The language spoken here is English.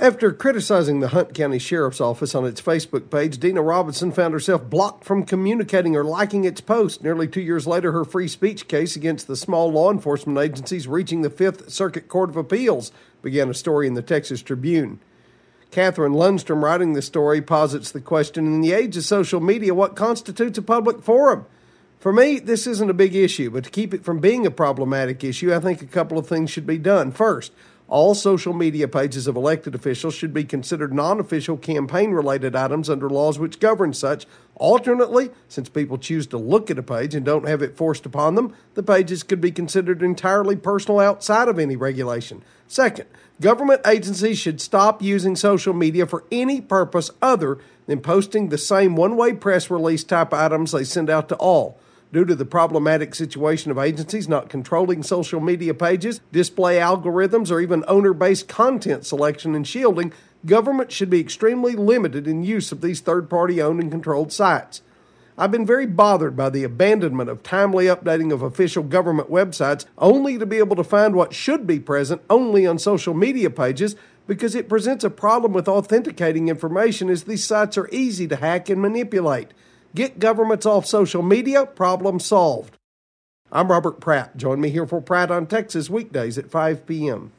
After criticizing the Hunt County Sheriff's Office on its Facebook page, Dina Robinson found herself blocked from communicating or liking its post. Nearly 2 years later, her free speech case against the small law enforcement agencies reaching the Fifth Circuit Court of Appeals began a story in the Texas Tribune. Catherine Lundstrom, writing the story, posits the question, in the age of social media, what constitutes a public forum? For me, this isn't a big issue, but to keep it from being a problematic issue, I think a couple of things should be done. First, all social media pages of elected officials should be considered non-official campaign-related items under laws which govern such. Alternately, since people choose to look at a page and don't have it forced upon them, the pages could be considered entirely personal outside of any regulation. Second, government agencies should stop using social media for any purpose other than posting the same one-way press release type items they send out to all. Due to the problematic situation of agencies not controlling social media pages, display algorithms, or even owner-based content selection and shielding, government should be extremely limited in use of these third-party owned and controlled sites. I've been very bothered by the abandonment of timely updating of official government websites only to be able to find what should be present only on social media pages because it presents a problem with authenticating information as these sites are easy to hack and manipulate. Get governments off social media, problem solved. I'm Robert Pratt. Join me here for Pratt on Texas weekdays at 5 p.m.